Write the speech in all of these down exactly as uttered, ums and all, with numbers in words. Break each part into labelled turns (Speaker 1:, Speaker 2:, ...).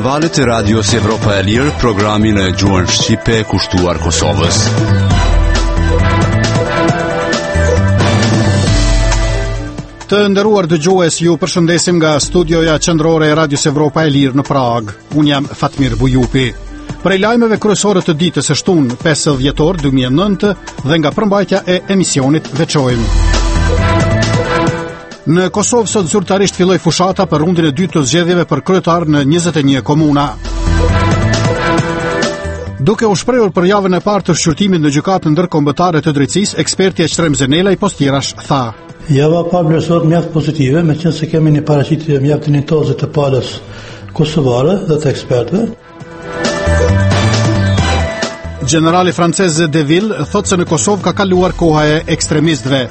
Speaker 1: në valët e radios Evropa e Lirë, programin e gjuhën shqipe kushtuar Kosovës.
Speaker 2: Të nderuar dëgjues, ju përshëndesim nga studioja qendrore e Radios Evropa e Lirë në Prag. Unë jam Fatmir Bujupi. Prej lajmeve kryesore të ditës së shtunë pesë dhjetor dy mijë e nëntë dhe nga përmbajtja e emisionit veçojmë. Në Kosovë sot zyrtarisht filloi fushata për rundin e dytë të zgjedhjeve për kryetar në njëzet e një komuna. Duke u shprehur për javën e parë të shqyrtimit në gjykatën ndërkombëtare të drejtësisë, eksperti Aqtrem Zenelaj Postirash tha:
Speaker 3: Java parë vlerësohet mjaft pozitive, meqense kemi një paraqitje mjaft dinjitoze të palës kosovare dhe të ekspertëve.
Speaker 2: Generali francez De Ville thotë se në Kosovë ka kaluar koha e ekstremistëve.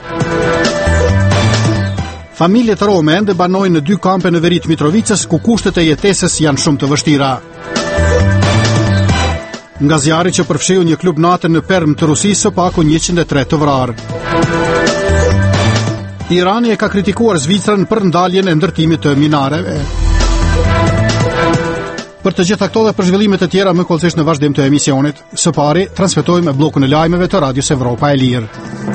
Speaker 2: Familjet rome ende banojnë në dy kampe në veri të Mitrovicës, ku kushtet e jetesës janë shumë të vështira. Nga zjarri që përfshiu një klub natë në Perm të Rusisë, së paku njëqind e tre të vrarë. Irani e ka kritikuar Zvicrën për ndaljen e ndërtimit të minareve. Për të gjitha këto dhe për zhvillimet e tjera më kollësisht në vazhdim të emisionit. Së pari, transmetojmë bllokun e lajmeve të Radios Evropa e Lirë.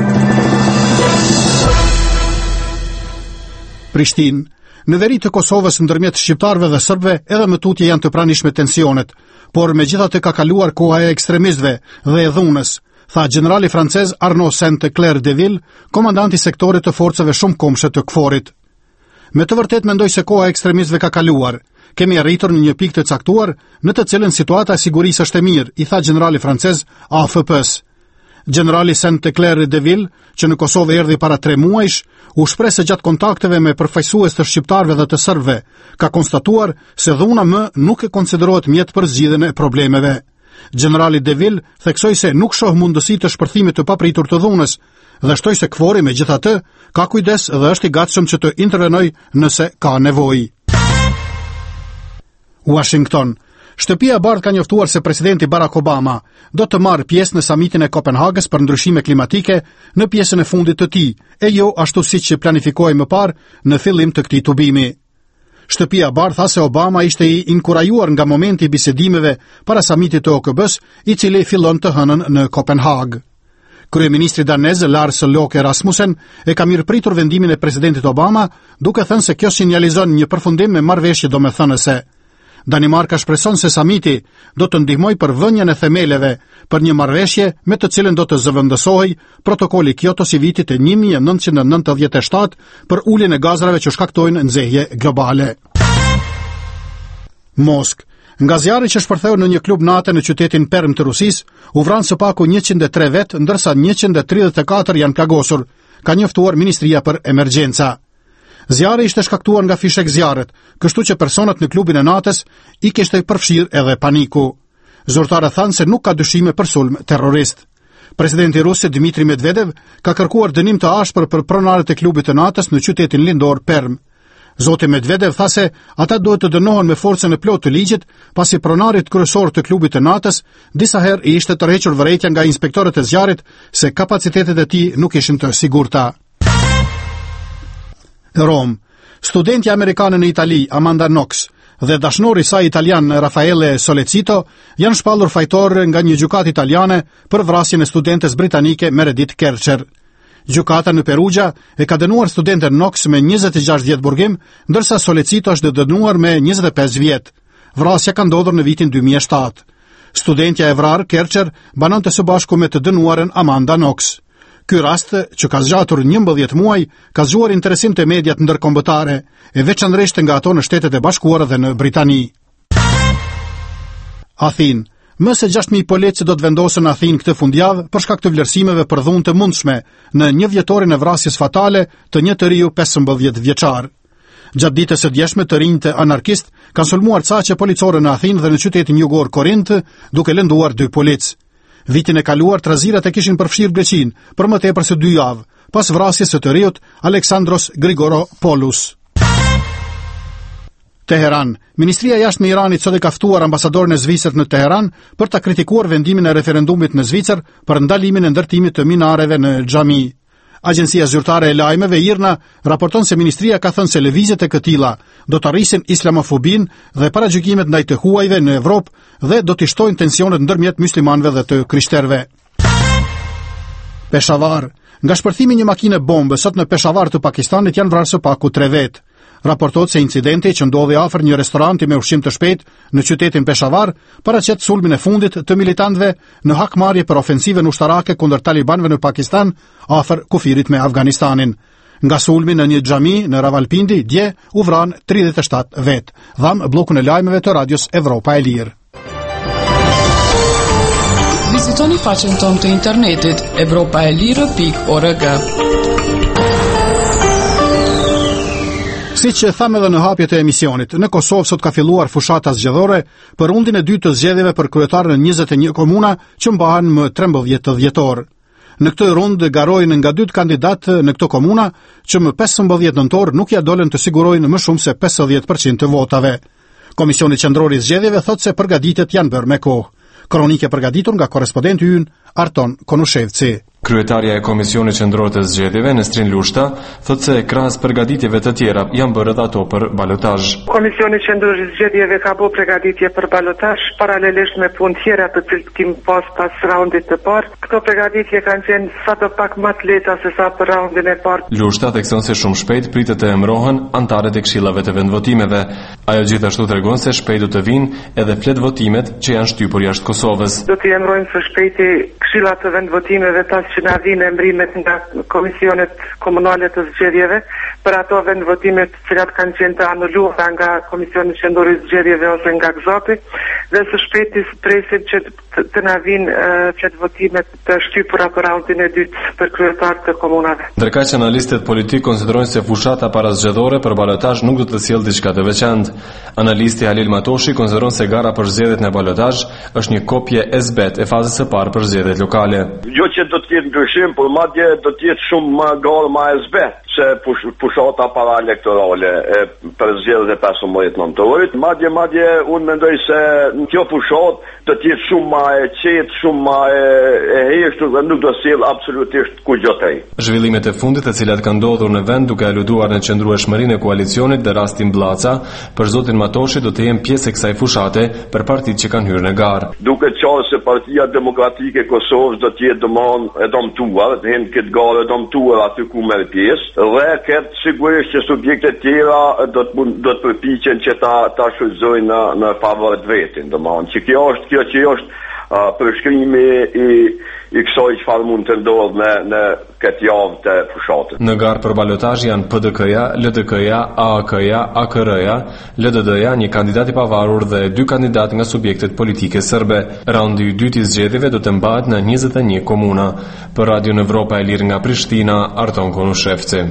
Speaker 2: Prishtinë. Në veri të Kosovës ndërmjet shqiptarëve dhe serbëve edhe më tutje janë të pranishme tensionet, por megjithatë ka kaluar koha e ekstremistëve dhe e dhunës, tha generali francez Arnaud Saint-Clair de Ville, komandanti i sektorit të forcave shumë komshe të Kforit. Me të vërtet mendoj se koha e ekstremistëve ka kaluar. Kemi arritur në një pikë të caktuar, në të cilën situata e sigurisë është e mirë, i tha generali francez A F P-s. Generali Saint-Clair de Ville, që në Kosovë erdhi para tre muajsh, u shpreh se gjatë kontakteve me përfaqësues të shqiptarëve dhe të serbëve, ka konstatuar se dhuna më nuk e konsiderohet mjet për zgjidhjen e problemeve. Generali de Ville theksoi se nuk shoh mundësi të shpërthimit të papritur të dhunës dhe shtoi se Kfori megjithatë ka kujdes dhe është i gatshëm që të intervenojë nëse ka nevojë. Washington. Shtëpia e Bardhë ka njoftuar se presidenti Barack Obama do të marrë pjesë në samitin e Kopenhagës për ndryshime klimatike në pjesën e fundit të tij, e jo ashtu siç planifikohej më parë në fillim të këtij tubimi. Shtëpia e Bardhë tha se Obama ishte i inkurajuar nga momenti i bisedimeve para samitit të O K B-s, i cili fillon të hënën në Kopenhagë. Kryeministri danez Lars Løkke Rasmussen e ka mirëpritur vendimin e presidentit Obama, duke thënë se kjo sinjalizon një përfundim me marrëveshje domethënëse. Danimarka shpreson se samiti do të ndihmojë për vënien e themeleve për një marrëveshje me të cilën do të zëvendësohej protokoli Kyoto i vitit e një mijë e nëntëqind e nëntëdhjetë e shtatë për uljen e gazrave që shkaktojnë nxehje globale. Moskë. Nga zjarri që shpërtheu në një klub natë në qytetin Perm të Rusisë, u vranë së paku njëqind e tre vet, ndërsa njëqind e tridhjetë e katër janë plagosur, ka njoftuar Ministria për Emergjenca. Zjarri ishte shkaktuar nga fishek zjarret, kështu që personat në klubin e natës i kishte përfshirë edhe paniku. Zyrtarët thanë se nuk ka dyshime për sulm terrorist. Presidenti rus Dmitri Medvedev ka kërkuar dënim të ashpër për pronarët e klubit të natës në qytetin lindor Perm. Zoti Medvedev tha se ata duhet të dënohen me forcën e plotë të ligjit, pasi pronarit kryesor të klubit të natës disa herë i ishte tërhequr vërejtja nga inspektorët e zjarrit se kapacitetet e tij nuk ishin të sigurta. Rom. Studentja amerikane në Itali, Amanda Knox, dhe dashnori i saj italian Raffaele Solecito janë shpallur fajtor nga një gjykatë italiane për vrasjen e studentes britanike Meredith Kercher. Gjykata në Perugia e ka dënuar studenten Knox me njëzet e gjashtë vjet burgim, ndërsa Solecito është dënuar me njëzet e pesë vjet. Vrasja ka ndodhur në vitin dy mijë e shtatë. Studentja e vrarë Kercher banonte së bashku me të dënuaren Amanda Knox. Ky rast, që ka zgjatur njëmbëdhjetë muaj, ka zgjuar interesim të mediat ndërkombëtare, e veçanërisht nga ato në Shtetet e Bashkuara dhe në Britani. Athinë. Më se gjashtë mijë policë do të vendosen në Athinë këtë fundjavë për shkak të vlerësimeve për dhunë të mundshme në një vjetorin e vrasjes fatale të një të riu pesëmbëdhjetë vjeçar. Gjatë ditës së djeshme të rinjtë anarkist kanë sulmuar caqe policore në Athinë dhe në qytetin jugor Korint, duke lënduar dy policë. Vitin e kaluar, trazirat e kishin përfshirë Greqinë për më tepër se dy javë, pas vrasjes së të riut Aleksandros Grigoropoulos. Teheran. Ministria e jashtme e Iranit sot e ka ftuar ambasadorin e Zvicrës në Teheran për ta kritikuar vendimin e referendumit në Zvicër për ndalimin e ndërtimit të minareve në xhami. Agjencia Zyrtare e Lajmeve IRNA raporton se ministria ka thënë se lëvizjet e këtilla do të rrisin islamofobin dhe paragjykimet ndaj të huajve në Evropë dhe do të shtojnë tensionet ndërmjet muslimanëve dhe të krishterëve. Peshavar. Nga shpërthimi një makine bombe sot në Peshavar të Pakistanit janë vrarë së paku tre vetë. Raportohet se incidenti që ndodhi afër një restoranti me ushqim të shpejtë në qytetin Peshavar paraqet sulmin e fundit të militantëve në hakmarrje për ofensivën ushtarake kundër talibanëve në Pakistan afër kufirit me Afganistanin. Nga sulmi në një xhami në Rawalpindi dje u vran tridhjetë e shtatë vetë. Dham bllokun e lajmeve të Radios Evropa e Lirë.
Speaker 4: Vizitoni faqen tonë të internetit evropaelire pikë org.
Speaker 2: Siç e thamë edhe në hapjet e emisionit, në Kosovë sot ka filluar fushata zgjedhore për rundin e dytë të zgjedhjeve për kryetar në njëzet e një komuna që mbahen më trembëdhjetë dhjetor. Në këtë rundë garojnë nga dytë kandidatë në këtë komuna që më pesëmbëdhjetë nëntor nuk ja dolen të sigurojnë më shumë se pesëdhjetë përqind të votave. Komisioni qendror i zgjedhjeve thotë se përgatitjet janë bërë me kohë. Kronike përgatitur nga korrespondenti ynë Arton Konushevci.
Speaker 5: Kryetarja e Komisionit Qendror të Zgjedhjeve, Nestrin Lushta, thotë se krahas përgatitjeve të tjera janë bërë edhe ato për balotazh.
Speaker 6: Komisioni Qendror i Zgjedhjeve ka bërë përgatitje për balotazh paralelisht me punë tjera të cilat kim pas pas raundit të parë. Këto përgatitje kanë qenë sapo pak më të lehta se sa për raundin e parë.
Speaker 5: Lushta thekson se shumë shpejt pritet të emërohen anëtarët e këshillave të vendvotimeve. Ajo gjithashtu tregon se shpejt do të vinë edhe flet votimet që janë shtypur jashtë Kosovës.
Speaker 6: Do të emërojmë së shpejti këshillat të vendvotimeve tas që na vinë emrimet nga komisionet komunale të zgjedhjeve për ato vendvotimet të cilat kanë qenë të anuluara nga Komisioni Qendror i Zgjedhjeve ose nga Gzopi dhe së shpejti presim që të, të na vinë flet votimet të shtypura për raundin e dytë për kryetar të komunave.
Speaker 5: Ndërkaq që analistët politik konsiderojnë se fushata parazgjedhore për balotazh nuk do të sjellë diçka të veçantë. Analisti Halil Matoshi konsideron se gara për zgjedhjet në balotazh është një kopje e zbet e fazës së parë për zgjedhjet lokale.
Speaker 7: Jo që do të jetë ndryshim, por madje do të jetë shumë më garë më e zbet se push, pushata para elektorale e për zgjedhjet e pesëmbëdhjetë nëntorit. Madje madje unë mendoj se në kjo fushat do të jetë shumë më e qetë, shumë më e, e heshtur dhe nuk do sjellë absolutisht kujtëtej.
Speaker 5: Zhvillimet e fundit, të cilat kanë ndodhur në vend duke aluduar në qëndrueshmërinë e koalicionit dhe rastin Bllaca, për zotin Matoshi do të jenë pjesë e kësaj fushate për partitë që kanë hyrë në garë.
Speaker 7: Duke qenë se Partia Demokratike e Kosovës do të jetë domon e domtuar, të jenë këtë garë e domtuar aty ku merr pjesë, dhe këtë sigurisht që subjekte tjera do të do të përpiqen që ta ta shfrytëzojnë në në favor të vetin, domon. Që kjo është kjo që është uh, përshkrimi i i kësaj çfarë mund të ndodhë në në këtë javë të fushatës.
Speaker 5: Në garë për balotazh janë P D K-ja, L D K-ja, A A K-ja, A K R-ja, L D D-ja, një kandidat i pavarur dhe dy kandidatë nga subjektet politike serbe. Raundi i dytë i zgjedhjeve do të mbahet në njëzet e një komuna. Për Radio Evropa e Lirë nga Prishtina, Arton Konushevci.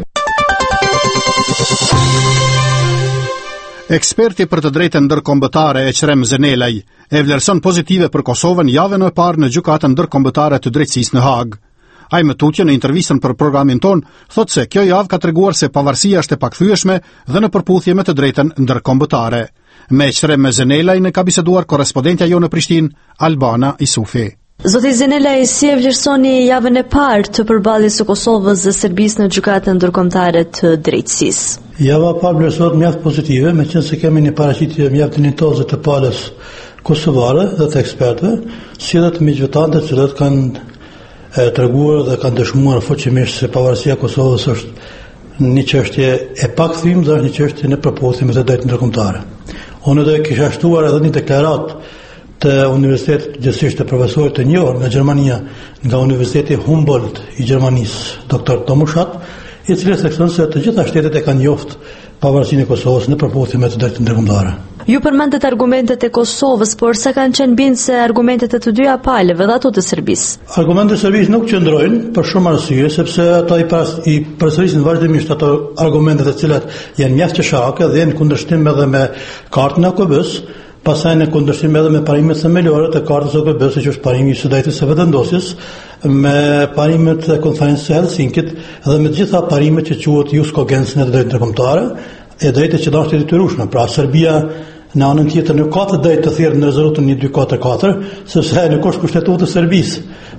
Speaker 2: Eksperti për të drejtën ndërkombëtare Ekrem Zenelaj e vlerëson pozitive për Kosovën javën e parë në gjykatën ndërkombëtare të drejtësisë në Hag. Ai më tutje në intervistën për programin ton thotë se kjo javë ka treguar se pavarësia është e pakthyeshme dhe në përputhje me të drejtën ndërkombëtare. Me Ekrem Zenelaj ne ka biseduar korrespondentja jo në Prishtinë, Albana Isufi.
Speaker 8: Zoti Zenelaj, si e vlerësoni javën e parë të përballjes së Kosovës dhe Serbisë në gjykatën ndërkombëtare të drejtësisë?
Speaker 3: Java e parë vlerësohet mjaft pozitive, meqense kemi një paraqitje mjaft dinjitoze të palës kosovare dhe të ekspertëve, si edhe të miqvetanëve të cilët kanë treguar dhe kanë dëshmuar fuqimisht se pavarësia e Kosovës është një çështje e pakthyem dhe është një çështje në përputhje me të drejtën ndërkombëtare. Unë do të kisha shtuar edhe një deklaratë të Universitetit gjithsesi të profesorët të njohur nga Gjermania, nga Universiteti Humboldt i Gjermanisë, doktor Tomushat, i cili thekson se të gjitha shtetet e kanë njoft pavarësinë e Kosovës në përputhje me të drejtën ndërkombëtare.
Speaker 8: Ju përmendet argumentet e Kosovës, por sa kanë qenë bindë se argumentet e të dyja palëve dhe ato të Serbisë?
Speaker 3: Argumentet e Serbisë nuk qëndrojnë për shumë arsye, sepse ata i, pas, i përsërisin vazhdimisht ato argumentet të cilat janë mjaft qeshake dhe janë kundërshtim edhe me kartën e A K B-s. Pasaj në kundërshtim edhe me parimet themelore të kartës O K B-s, që është parimi i së drejtës së vetëndosjes, me parimet e konferencës së Helsinkit dhe me të gjitha parimet që quhet jus cogens në të drejtën ndërkombëtare, e drejtë që është e detyrueshme. Pra Serbia në anën tjetër nuk ka të drejtë të thirrë në rezolutën një dy katër katër, sepse nuk është kushtetuar të Serbisë.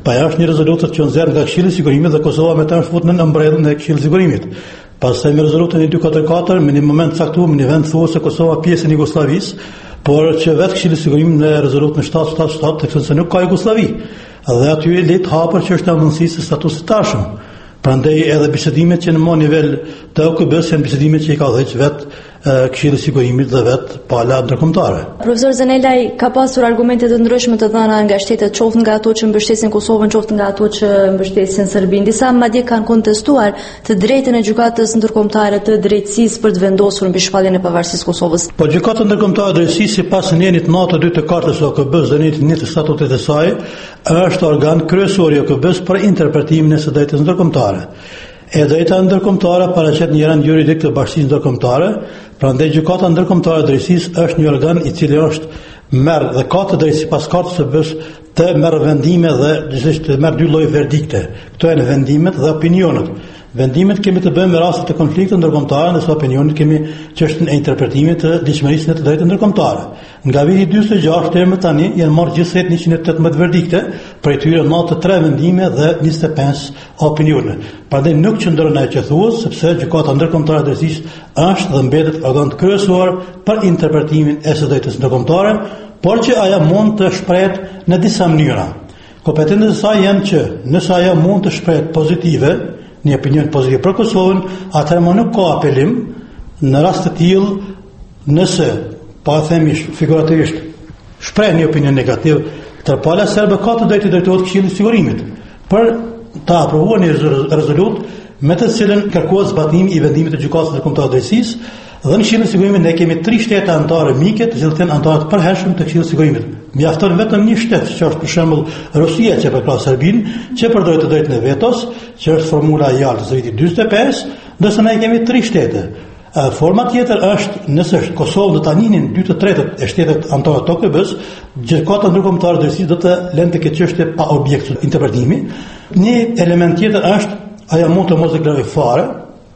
Speaker 3: Pa ajo është një rezolutë që nxjerr nga Këshilli i Sigurimit dhe Kosova me të është futur në ëmbrellën e Këshillit të Sigurimit. Pastaj me rezolutën e dy katër katër, në një moment caktuar, në një vend thuhet se Kosova pjesë e Jugosllavisë, por që vetë Këshilli i Sigurimit në rezolutën shtatë shtatë shtatë thekson se nuk ka Jugosllavi. Dhe aty e let hapur që është mundësi se statusi i tashëm. Prandaj edhe bisedimet që në më nivel të O K B-s janë bisedimet që i ka dhënë vetë Këshilli i Sigurimit dhe vetë pala ndërkombëtare.
Speaker 8: Profesor Zenelaj, ka pasur argumente të ndryshme të dhëna nga shtetet, qoftë nga ato që mbështesin Kosovën, qoftë nga ato që mbështesin Serbinë. Disa madje kanë kontestuar të drejtën e gjykatës ndërkombëtare të drejtësisë për të vendosur mbi shpalljen e pavarësisë Kosovës.
Speaker 3: Po gjykata ndërkombëtare e drejtësisë sipas njënit natë dy të katër së O K B-s dhe njënit të statutit të saj, është organ kryesor i O K B-s për interpretimin e së drejtës ndërkombëtare. E drejta ndërkombëtare paraqet një rend juridik të bashkisë ndërkombëtare, prandaj gjykata ndërkombëtare e drejtësisë është një organ i cili është merr dhe ka të drejtë sipas kartës së B-s të merr vendime dhe gjithsesi të merr dy lloje verdikte. Këto janë vendimet dhe opinionet. Vendimet kemi të bëjmë me raste të konfliktit ndërkombëtar, ndërsa opinionet kemi çështën e interpretimit të ligjshmërisë në të drejtën ndërkombëtare. Nga viti dy mijë e gjashtë deri më tani janë marrë gjithsej njëqind e tetëmbëdhjetë verdikte, prej tyre nëntëdhjetë e tre vendime dhe njëzet e pesë opinione. Prandaj nuk qëndron ajo që thuhet, sepse gjykata ndërkombëtare e drejtësisë është dhe mbetet organ kryesor për interpretimin e së drejtës ndërkombëtare, por që ajo mund të shprehet në disa mënyra. Kompetencat e saj janë që nëse ajo mund të shprehet pozitive, një opinion pozitiv për Kosovën, atëherë më nuk ka apelim në rast të tillë nëse, pa themi figurativisht, shpreh një opinion negativ, tërpala serbe ka të drejtë drejtohet Këshillit të Sigurimit për ta aprovuar një rezolutë me të cilën kërkohet zbatimi i vendimit të gjykatës ndërkombëtare të drejtësisë. Dhe në Këshillin e Sigurimit ne kemi tre shtete anëtare mike, të cilët janë anëtarë të përhershëm të Këshillit të Sigurimit. Mjafton vetëm një shtet, që është për shembull Rusia që përkrah Serbinë, që përdor të drejtën e vetos, që është formula e Jaltës së vitit dyzet e pesë, ndërsa ne kemi tre shtete. Forma tjetër është nëse Kosova do ta ninin dy të tretët e shtetet anëtare të O K B-s, gjykata ndërkombëtare e drejtësisë do të lënë të këtë çështje pa objekt interpretimi. Një element tjetër është ajo mund të mos deklarojë fare,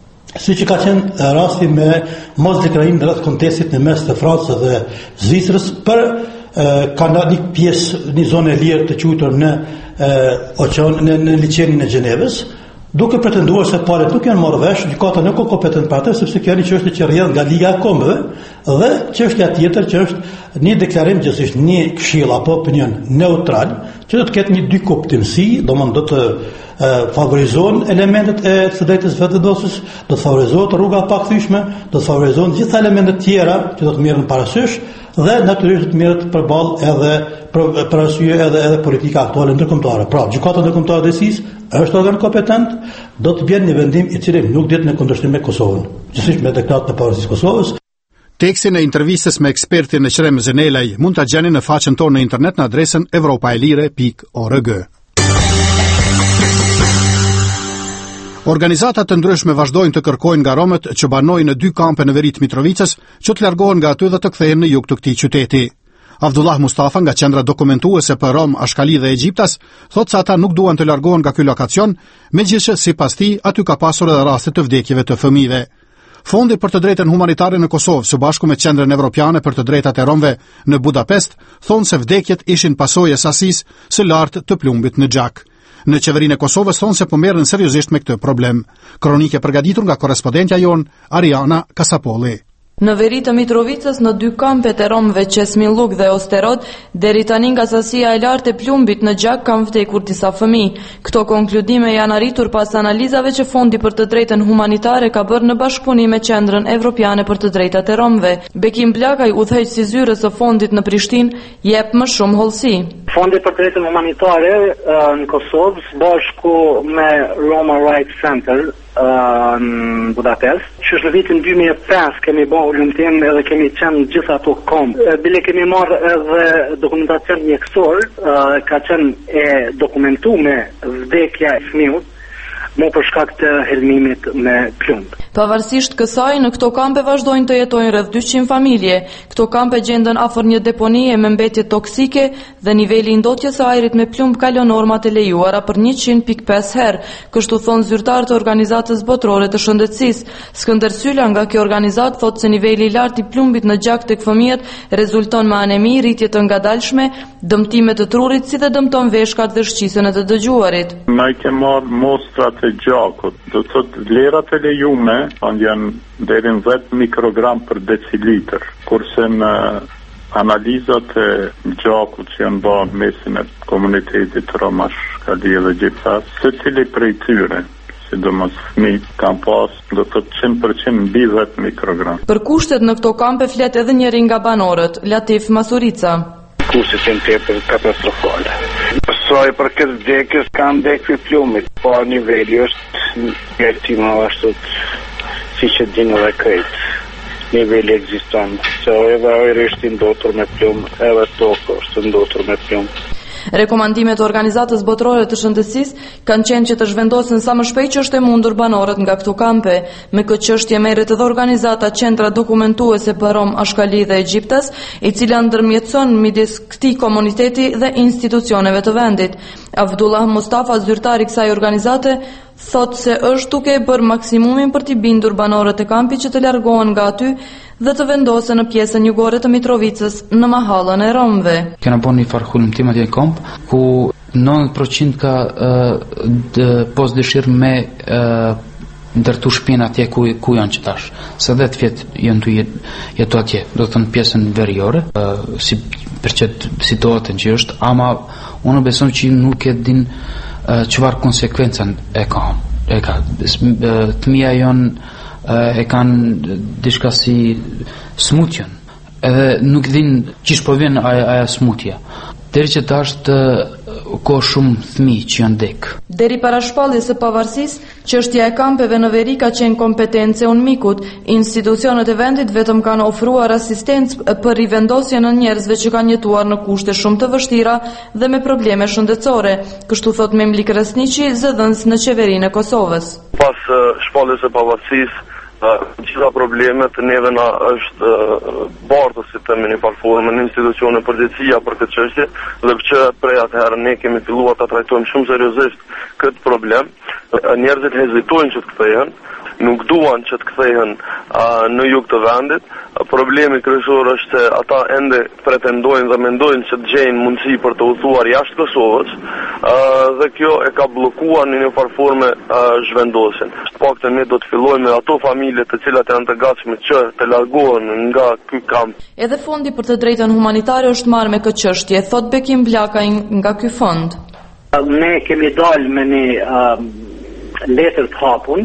Speaker 3: siç ka qenë rasti me mos deklarimin rreth kontestit në mes të Francës dhe Zvicrës për kanë një pjesë, një zonë e lirë të quajtur në oqean në, në liçenin e Gjenevës, duke pretenduar se palët nuk janë marrë vesh, gjykata nuk ka kompetent për atë, sepse kjo është një çështje që rrjedh nga Liga e Kombëve, dhe çështja tjetër që është një deklarim gjithsesi një këshill apo opinion neutral, që do të ketë një dy kuptimsi, domthonë do të favorizohen elementet e së drejtës vetëdosës, do të favorizohet rruga e pakthyeshme, do të favorizohen gjitha elementet tjera që do të merren parasysh dhe natyrisht do të merret përballë edhe për arsye edhe edhe politika aktuale ndërkombëtare. Pra, gjykata ndërkombëtare e drejtësisë është organ kompetent, do të bën një vendim i cili nuk diet në kundërshtim me Kosovën, gjithsesi me deklaratën e pavarësisë së Kosovës.
Speaker 2: Tekstin e intervistës me ekspertin e Qrem Zenelaj mund ta gjeni në faqen tonë në internet në adresën evropaelire pikë org. Organizata të ndryshme vazhdojnë të kërkojnë nga romët që banojnë në dy kampe në veri të Mitrovicës që të largohen nga aty dhe të kthehen në jug të këtij qyteti. Avdullah Mustafa nga qendra dokumentuese për Rom, Ashkali dhe Egjiptas thotë se ata nuk duan të largohen nga ky lokacion, megjithëse sipas tij aty ka pasur edhe raste të vdekjeve të fëmijëve. Fondi për të drejtën humanitare në Kosovë, së bashku me Qendrën Evropiane për të drejtat e romëve në Budapest, thonë se vdekjet ishin pasojë e sasisë së lartë të plumbit në xhak. Në qeverinë e Kosovës thonë se po merren seriozisht me këtë problem. Kronike përgatitur nga korrespondentja jon Ariana Kasapolli.
Speaker 9: Në veri të Mitrovicës, në dy kampet e romëve Qesminlluk dhe Osterod, deri tani nga sasia e lartë e plumbit në gjak kanë vdekur disa fëmijë. Këto konkludime janë arritur pas analizave që Fondi për të drejtën humanitare ka bërë në bashkëpunim me Qendrën Evropiane për të drejtat e romëve. Bekim Blakaj, udhëheqësi i zyrës së fondit në Prishtinë, jep më shumë hollësi.
Speaker 10: Fondi për të drejtën humanitare në Kosovë, bashku me Roma Rights Center në Budapest, që në vitin dy mijë e pesë kemi bërë ulëmtim edhe kemi qenë gjitha ato kom. Bile kemi marrë edhe dokumentacion mjekësor, ka qenë e dokumentuar me vdekja e fëmijës, më për shkak të helmimit me plumb.
Speaker 9: Pavarësisht kësaj, në këto kampe vazhdojnë të jetojnë rreth dyqind familje. Këto kampe gjenden afër një deponie me mbetje toksike dhe niveli i ndotjes së ajrit me plumb kalon normat e lejuara për njëqind pikë pesë herë, kështu thon zyrtar të Organizatës Botërore të Shëndetësisë. Skënder Syla nga kjo organizatë thotë se niveli i lartë i plumbit në gjak tek fëmijët rezulton me anemi, rritje të ngadalshme, dëmtime të trurit, si dhe dëmton veshkat dhe shqisën e të dëgjuarit.
Speaker 11: Na i ke marrë mostrat e gjakut, do të thotë vlerat e lejume janë deri në dhjetë mikrogram për decilitër, kurse në analizat e gjakut që janë bërë mesin e komunitetit Romash, Kali dhe Gjipsas, se cili prej tyre, sidomos fëmijët kanë pas do të thotë njëqind përqind mbi dhjetë mikrogram.
Speaker 9: Për kushtet në këto kampe flet edhe njëri nga banorët, Latif Masurica.
Speaker 12: Kushtet janë tepër katastrofale. Pasoj për këtë vdekjes kanë vdekje plumit, po niveli është gjertima ashtu si që dinë edhe këtë. Niveli ekziston, se edhe ajri është ndotur me plumb, edhe tokë është ndotur me plumb.
Speaker 9: Rekomandimet e Organizatës Botërore të Shëndetësisë kanë qenë që të zhvendosen sa më shpejt që është e mundur banorët nga këto kampe. Me këtë çështje merret edhe organizata Qendra Dokumentuese për Rom, Ashkali dhe Egjiptas, e cila ndërmjetëson midis këtij komuniteti dhe institucioneve të vendit. Abdullah Mustafa, zyrtari i kësaj organizate, thotë se është duke e bërë maksimumin për t'i bindur banorët e kampit që të largohen nga aty dhe të vendosen në pjesën jugore të Mitrovicës në mahallën e Romëve.
Speaker 13: Kena bërë një farë hulumtim atje në kamp, ku nëntëdhjetë përqind ka uh, pos dëshirë me uh, ndërtu shpinë atje ku, ku janë që tash. Se dhe të vjetë janë të jetu, jetu atje, do të thënë pjesën veriore, uh, si për qëtë situatën që është, ama unë beson që nuk e din çfarë uh, konsekvencën e ka. E ka. Uh, të mija janë uh, e kanë diçka si smutjen, edhe nuk din qish po vjen aja, aja smutja. Deri që tash të ko shumë fëmijë që janë dek.
Speaker 9: Deri para shpalljes së pavarësisë, çështja e kampeve në veri ka qenë kompetencë e UNMIK-ut. Institucionet e vendit vetëm kanë ofruar asistencë për rivendosjen e njerëzve që kanë jetuar në kushte shumë të vështira dhe me probleme shëndetësore, kështu thot Memlik Resniqi, zëdhënës në qeverinë e Kosovës.
Speaker 14: Pas uh, shpalljes së pavarësisë, Uh, gjitha problemet neve na është uh, bartë si të me një farformë në institucione përgjithësia për këtë çështje, dhe që prej atëherë ne kemi filluar ta trajtojmë shumë seriozisht këtë problem. Uh, njerëzit hezitojnë që të kthehen, nuk duan që të kthehen uh, në jug të vendit. Uh, problemi kryesor është se ata ende pretendojnë dhe mendojnë që të gjejnë mundësi për të udhëtuar jashtë Kosovës, uh, dhe kjo e ka bllokuar në një farforme uh, zhvendosjen. Paktën ne do të fillojmë me ato familje të cilat janë të gatshme që të largohen nga ky kamp.
Speaker 9: Edhe fondi për të drejtën humanitare është marrë me këtë çështje, thot Bekim Blaka nga ky fond.
Speaker 10: Ne kemi dalë me një uh, letër të hapun,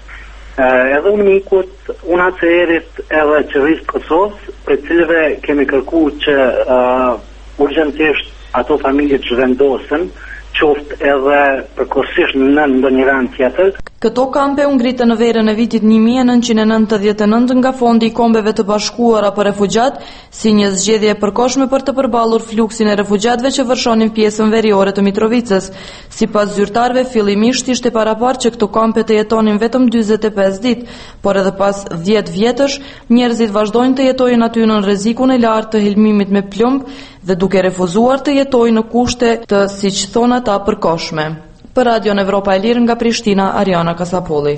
Speaker 10: uh, edhe UNMIK-ut, UNHCR-it edhe qeverisë Kosovës, për cilëve kemi kërku që uh, urgjentisht ato familje të zhvendosen, qoftë edhe përkohësisht në ndonjë vend tjetër.
Speaker 9: Këto kampe u ngritën në verën e vitit një mijë e nëntëqind e nëntëdhjetë e nëntë nga Fondi i Kombeve të Bashkuara për Refugjat, si një zgjedhje e përkohshme për të përballur fluksin e refugjatëve që vërshonin pjesën veriore të Mitrovicës. Sipas zyrtarëve, fillimisht ishte paraparë që këto kampe të jetonin vetëm dyzet e pesë ditë, por edhe pas dhjetë vjetësh, njerëzit vazhdojnë të jetojnë aty në rrezikun e lartë të helmimit me plumb dhe duke refuzuar të jetojnë në kushte të, siç thonë ata, përkohshme. Për Radion Evropa e Lirë nga Prishtina, Ariana Kasapolli.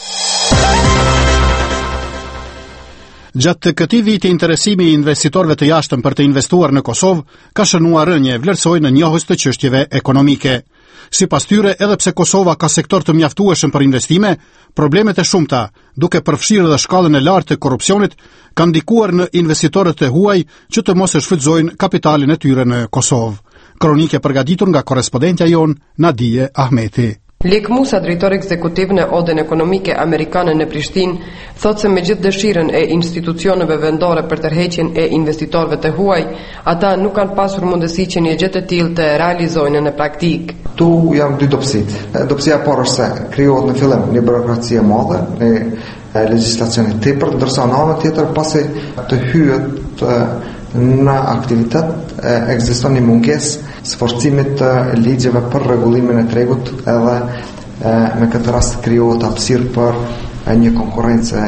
Speaker 2: Gjatë të këtij viti, interesimi i investitorëve të jashtëm për të investuar në Kosovë ka shënuar rënje vlerësoj në njohës të çështjeve ekonomike. Sipas tyre, edhe pse Kosova ka sektor të mjaftueshëm për investime, problemet e shumta, duke përfshirë dhe shkallën e lartë të korrupsionit, kanë ndikuar në investitorët e huaj që të mos e shfrytëzojnë kapitalin e tyre në Kosovë. Kronike përgatitur nga korrespondentja jon Nadije Ahmeti.
Speaker 15: Lek Musa, drejtor ekzekutiv në Odën Ekonomike Amerikane në Prishtinë, thotë se me gjithë dëshirën e institucioneve vendore për tërheqjen e investitorëve të huaj, ata nuk kanë pasur mundësi që një gjë të tillë të realizojnë në praktikë.
Speaker 16: Tu janë dy dobësit. Dobësia e parë është se krijohet në fillim një burokraci e madhe, një legjislacion i tepërt, ndërsa në anën tjetër pasi të hyhet në aktivitet ekziston një mungesë sforcimit të ligjeve për rregullimin e tregut edhe me këtë rast krijohet hapësirë për një konkurrencë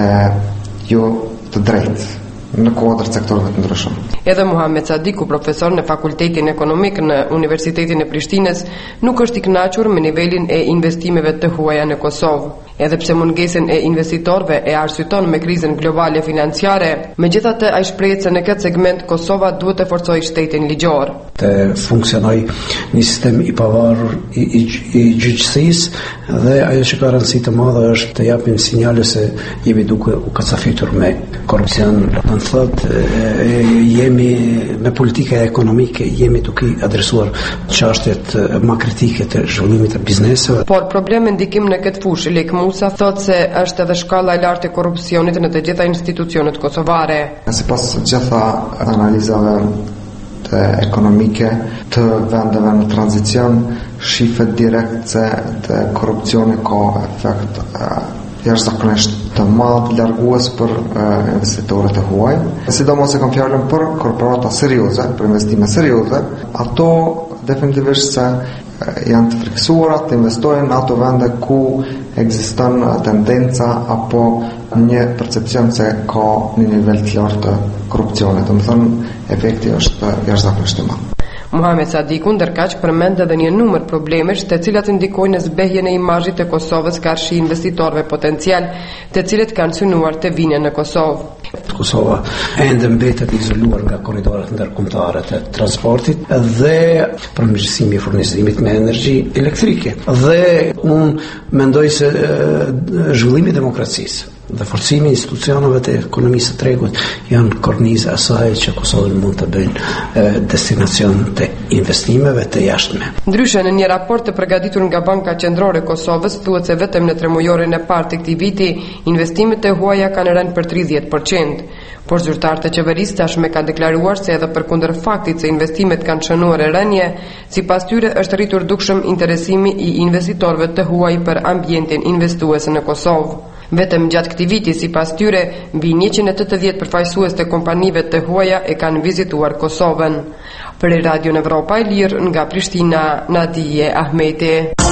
Speaker 16: jo të drejtë në kuadër sektorëve të ndryshëm.
Speaker 15: Edhe Muhamet Sadiku, profesor në Fakultetin Ekonomik në Universitetin e Prishtinës, nuk është i kënaqur me nivelin e investimeve të huaja në Kosovë. Edhe pse mungesën e investitorëve e arsyeton me krizën globale financiare, megjithatë ai shpreh se në këtë segment Kosova duhet të forcojë shtetin ligjor.
Speaker 17: Të funksionojë një sistem i pavarur i, i, i gjyqësisë dhe ajo që ka rëndësi të madhe është të japim sinjale se jemi duke u kacafitur me korrupsion. Do të thotë jemi me politika ekonomike jemi duke adresuar çështjet më kritike të zhvillimit të bizneseve.
Speaker 15: Por problemi ndikim në këtë fushë Lek Musa thot se është edhe shkalla e lartë e korrupsionit në të gjitha institucionet kosovare.
Speaker 16: Sipas gjitha analizave të ekonomike të vendeve në tranzicion, shifet direkt se të korrupsioni ka efekt jashtëzakonisht të madh largues për investitorët e huaj. Sidomos e kam fjalën për korporata serioze, për investime serioze, ato definitivisht se janë të friksuara të investojnë në ato vende ku ekziston tendenca apo një percepcion se ka një nivel të lartë të korrupsionit. Do të thonë efekti është jashtëzakonisht i madh.
Speaker 15: Muhamet Sadiku ndërkaq përmend edhe një numër problemesh të cilat ndikojnë në zbehjen e imazhit të Kosovës karshi investitorëve potencial, të cilët kanë synuar të vinë në Kosovë.
Speaker 17: Kosova ende mbetet izoluar nga korridoret ndërkombëtare të transportit dhe përmirësimi i furnizimit me energji elektrike. Dhe unë mendoj se zhvillimi i demokracisë dhe forcimi i institucioneve të ekonomisë së tregut janë korniza asaj që Kosova mund të bëjnë destinacion të investimeve të jashtme.
Speaker 15: Ndryshe, në një raport të përgatitur nga Banka Qendrore e Kosovës thuhet se vetëm në tremujorin e parë të këtij viti investimet e huaja kanë rënë për tridhjetë përqind. Por zyrtarët e qeverisë tashmë kanë deklaruar se edhe përkundër faktit se investimet kanë shënuar e rënje, sipas tyre është rritur dukshëm interesimi i investitorëve të huaj për ambientin investues në Kosovë. Vetëm gjatë këtij viti, sipas tyre, mbi njëqind e tetëdhjetë përfaqësues të kompanive të huaja e kanë vizituar Kosovën. Për Radio Evropa e Lirë nga Prishtina, Nadije Ahmeti.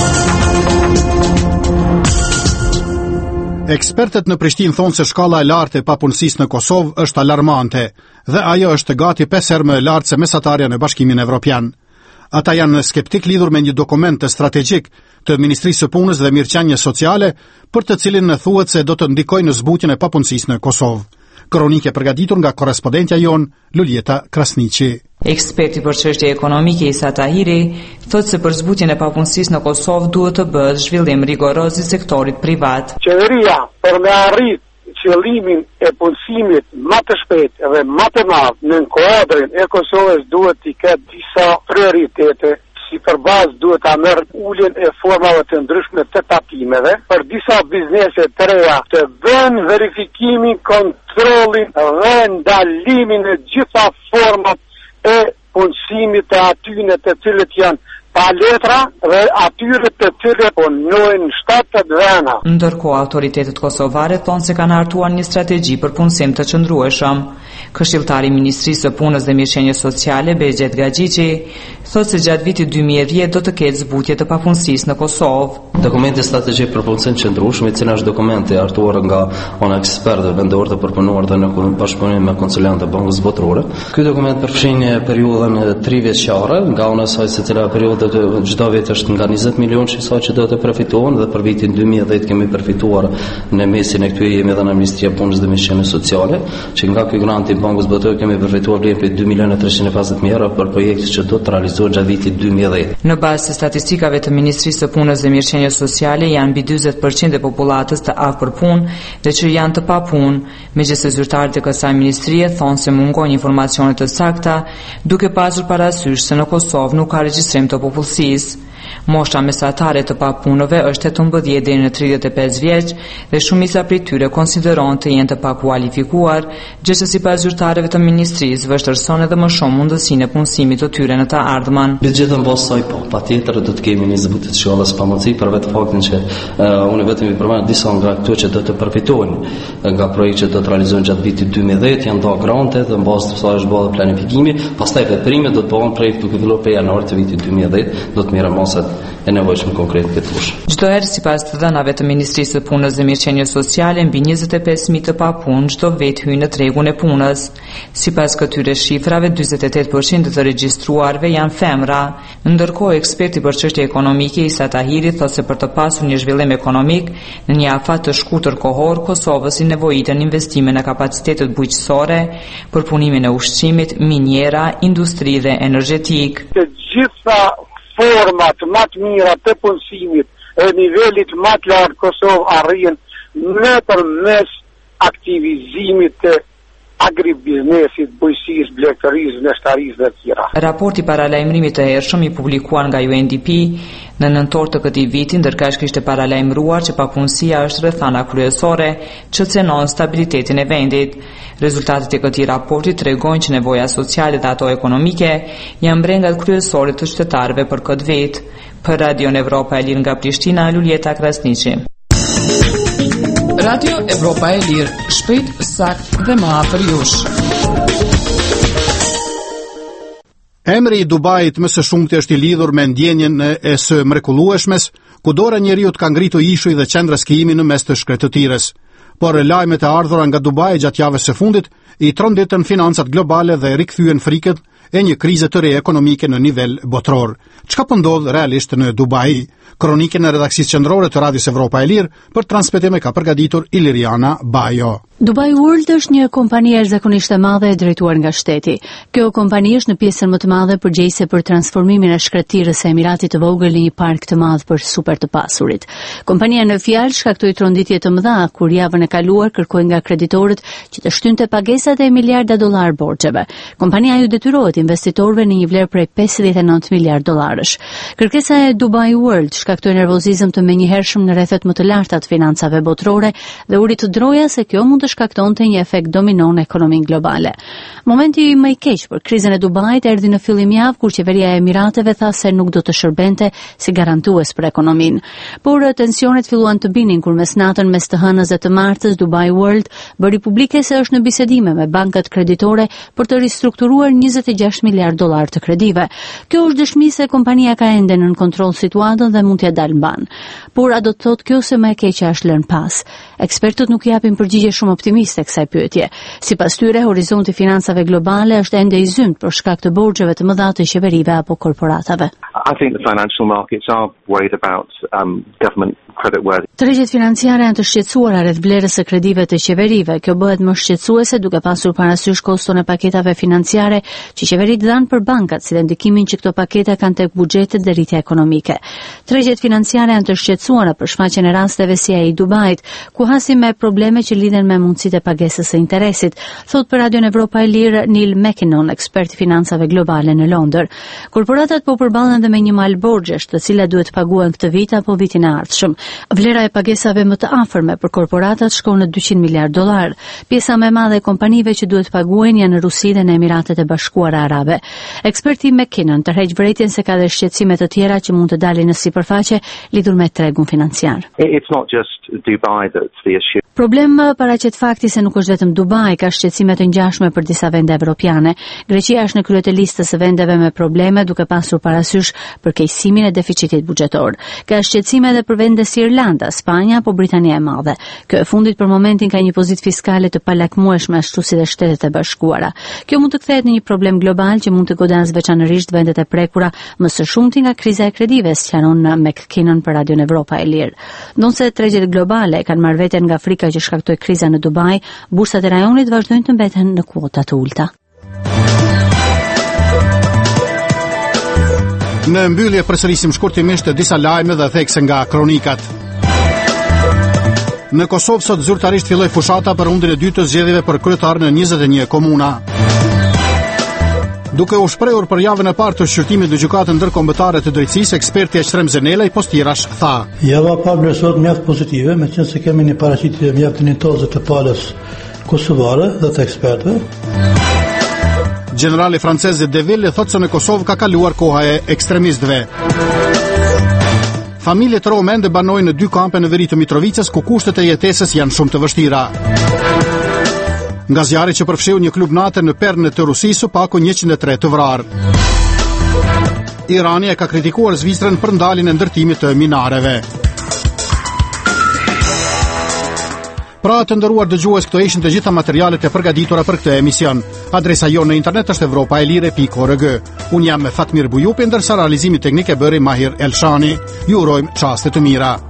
Speaker 2: Ekspertët në Prishtinë thonë se shkalla e lartë e papunësisë në Kosovë është alarmante dhe ajo është gati pesë herë më e lartë se mesatarja në Bashkimin Evropian. Ata janë skeptik lidhur me një dokument të strategjik të Ministrisë së Punës dhe Mirëqenies Sociale, për të cilin në thuhet se do të ndikojë në zbutjen e papunësisë në Kosovë. Kronike përgatitur nga korrespondentja jon Luljeta Krasniqi.
Speaker 18: Eksperti për çështje ekonomike Isa Tahiri thotë se për zbutjen e papunësisë në Kosovë duhet të bëhet zhvillim rigoroz i sektorit privat.
Speaker 19: Qeveria për me arrit qëllimin e punësimit më të shpejtë dhe më të madh në kuadrin e Kosovës duhet të ketë disa prioritete. Si për bazë duhet ta merr uljen e formave të ndryshme të tatimeve për disa biznese të reja, të bëjnë verifikimin, kontrollin dhe ndalimin e gjitha format e punësimit të atyre të cilët janë pa letra dhe atyre të cilët punojnë në shtatet vena.
Speaker 18: Ndërkohë autoritetet kosovare thonë se kanë hartuar një strategji për punësim të qëndrueshëm. Këshilltari i Ministrisë së Punës dhe Mirëqenies Sociale Behxhet Gaxhiçi thotë se gjatë vitit dy mijë e dhjetë do të ketë zbutje të papunësisë në Kosovë.
Speaker 20: Dokumenti strategjik për punësim të qëndrueshëm, i cili është dokumenti hartuar nga ana ekspertëve vendor të përpunuar dhe në bashkëpunim me konsulentë të Bankës Botërore. Ky dokument përfshin periudhën tri vjeçare, nga ana e saj se cila periudhë çdo vit është nga njëzet milion që sa që do të përfitohen, dhe për vitin dy mijë e dhjetë kemi përfituar në mesin e këtyre jemi edhe në Ministria e Punës dhe Mirëqenies Sociale, që nga ky grant i Bankës Botërore kemi përfituar vlerë për dy milion e treshqind e pesëdhjetë mijë euro për projekte që do të realizohen gjatë vitit dy mijë e dhjetë.
Speaker 18: Në bazë të statistikave të Ministrisë së Punës dhe Mirëqenies Sociale janë mbi dyzet përqind e popullatës të afër për punë dhe që janë të papunë, megjithëse zyrtarët e kësaj ministrie thonë se mungojnë informacione të sakta, duke pasur parasysh se në Kosovë nuk ka regjistrim të popullsisë. Mosha mesatare të papunëve është tetëmbëdhjetë deri në tridhjetë e pesë vjeç dhe shumica prej tyre konsiderohen të jenë të pakualifikuar, gjë që sipas zyrtarëve të ministrisë vështirëson edhe më shumë mundësinë e punësimit të tyre në të ardhmen.
Speaker 20: Biçetën bosoj po, patjetër do të kemi një zbutje të shkollës pamundsi për vetë faktin që uh, unë vetëm i përmend disa nga ato që do të përfitojnë nga projektet që do të realizohen gjatë vitit dy mijë e dhjetë, janë dhënë grante dhe mbas të saj është bërë planifikimi, pastaj veprimet do të bëhen prej duke filluar prej janarit të vitit dy mijë e dhjetë, do të merren masat e nevojshme konkret këtë fushë.
Speaker 18: Çdo herë sipas të dhënave të Ministrisë së Punës dhe Mirëqenies Sociale, mbi njëzet e pesë mijë të papunë çdo vit hyjnë në tregun e punës. Sipas këtyre shifrave, dyzet e tetë përqind të regjistruarve janë femra, ndërkohë eksperti për çështje ekonomike Isa Tahiri thotë se për të pasur një zhvillim ekonomik në një afat të shkurtër kohor, Kosovës i nevojiten investime në kapacitetet bujqësore, për punimin e ushqimit, miniera, industri dhe energjetik.
Speaker 19: Të gjitha format më të mira të punësimit e nivelit më të lartë Kosovë arrin në përmes aktivizimit të agribiznesit, bujqësisë, blegëtarisë, neshtarisë dhe tjera.
Speaker 18: Raporti paralajmërimit të hershëm i publikuar nga U N D P në nëntor të këtij viti, ndërkaq kishte paralajmëruar që papunësia është rrethana kryesore që cenon stabilitetin e vendit. Rezultatet e këtij raporti tregojnë që nevoja sociale dhe ato ekonomike janë brengat kryesore të qytetarëve për këtë vit. Për Radio Evropa e Lirë nga Prishtina, Luljeta Krasniqi.
Speaker 4: Radio Evropa e Lirë, shpejt, sakt dhe më afër jush.
Speaker 2: Emri i Dubait më së shumti është i lidhur me ndjenjen e së mrekullueshmes, ku dora njeriut ka ngritur ishuj dhe qendra skijimi në mes të shkretëtires. Por lajmet e ardhura nga Dubai gjatë javës së fundit i tronditën financat globale dhe rikthyen frikët e një krize të re ekonomike në nivel botror. Çka po ndodh realisht në Dubai? Kronikën e redaksisë qendrore të Radios Evropa e Lirë për transmetim e ka përgatitur Iliriana Bajo.
Speaker 21: Dubai World është një kompani jashtëzakonisht e madhe e drejtuar nga shteti. Kjo kompani është në pjesën më të madhe përgjegjëse për transformimin e shkretirës së Emiratit të vogël në një park të madh për super të pasurit. Kompania në fjalë shkaktoi tronditje të mëdha kur javën e kaluar kërkoi nga kreditorët që të shtynte pagesat e miliarda dollar borxheve. Kompania ju detyrohet investitorëve në një vlerë prej pesëdhjetë e nëntë miliard dollarësh. Kërkesa e Dubai World shkaktoi nervozizëm të menjëhershëm në rrethet më të larta të financave botrore dhe u rit droja se kjo mund të shkaktonte një efekt domino në ekonominë globale. Momenti më i keq për krizën e Dubait erdhi në fillim javë kur qeveria e Emirateve tha se nuk do të shërbente si garantues për ekonominë. Por tensionet filluan të binin kur mesnatën mes të hënës dhe të martës Dubai World bëri publike se është në bisedime me bankat kreditore për të ristrukturuar njëzet e gjashtë miliard dollar të kredive. Kjo është dëshmi se kompania ka ende nën kontroll situatën dhe mund t'ja dalë mban. Por a do të thotë kjo se më e keqja është lënë pas? Ekspertët nuk japin përgjigje shumë optimiste kësaj pyetje. Sipas tyre, horizonti i financave globale është ende i zymt për shkak të borxheve të mëdha të qeverive apo korporatave.
Speaker 22: I think the financial markets are worried about um, government creditworthiness.
Speaker 21: Tregjet financiare janë të shqetësuara rreth vlerës së kredive të qeverive. Kjo bëhet më shqetësuese duke pasur parasysh koston e paketave financiare që qeverit dhanë për bankat, si dhe ndikimin që këto pakete kanë tek buxhetet dhe rritja ekonomike. Tregjet financiare janë të shqetësuara për shfaqjen e rasteve si ai i Dubait, ku hasim me probleme që lidhen me mundësitë e pagesës së interesit, thot për Radio Evropa e Lirë Neil McKinnon, ekspert i financave globale në Londër. Korporatat po përballen dhe me një mal borxhesh, të cilat duhet paguhen këtë vit apo vitin e ardhshëm. Vlera e pagesave më të afërme për korporatat shkon në dyqind miliard dollar. Pjesa më e madhe e kompanive që duhet paguhen janë në Rusi dhe në Emiratet e Bashkuara Arabe. Eksperti McKinnon tërheq vërejtjen se ka dhe shqetësime të tjera që mund të dalin në sipërfaqe lidhur me tregun financiar.
Speaker 22: It's not just Dubai that's the issue.
Speaker 21: Problem paraqet fakti se nuk është vetëm Dubai, ka shqetësime të ngjashme për disa vende evropiane. Greqia është në krye të listës së vendeve me probleme duke pasur parasysh përkeqësimin e deficitit buxhetor. Ka shqetësime edhe për vende si Irlanda, Spanja apo Britania e Madhe. Kjo e fundit për momentin ka një pozitë fiskale të palakmueshme ashtu si dhe Shtetet e Bashkuara. Kjo mund të kthehet në një problem global që mund të godasë veçanërisht vendet e prekura më së shumti nga kriza e kredive, sqaron McKinnon për Radio Evropa e Lirë. Ndonse tregjet globale kanë marrë veten nga frika që shkaktoi kriza në Dubai, bursat e rajonit vazhdojnë të mbeten në kuota të ulta.
Speaker 2: Në mbyllje përsërisim shkurtimisht disa lajme dhe thekse nga kronikat. Në Kosovë sot zyrtarisht filloi fushata për rundën e dytë të zgjedhjeve për kryetar në njëzet e një komuna. Duke u shprehur për javën e parë të shqyrtimit në gjykatën ndërkombëtare të drejtësisë, eksperti Aqrem Zenelaj Postirash tha:
Speaker 3: Java pa vlerësohet mjaft pozitive, meqense kemi një paraqitje mjaft dinjitoze të palës kosovare dhe të ekspertëve.
Speaker 2: Generali francez De Ville thotë se në Kosovë ka kaluar koha e ekstremistëve. Familjet romende banojnë në dy kampe në veri të Mitrovicës, ku kushtet e jetesës janë shumë të vështira. Nga zjarri që përfshiu një klub natë në perën e të Rusisë, paku njëqind e tre të vrarë. Irani e ka kritikuar Zvicrën për ndaljen e ndërtimit të minareve. Pra të ndëruar dëgjues, këto ishin të gjitha materialet e përgatitura për këtë emision. Adresa jonë në internet është evropaelire pikë org. Unë jam me Fatmir Bujupi, ndërsa realizimi teknik e bëri Mahir Elshani. Ju urojmë çaste të mira.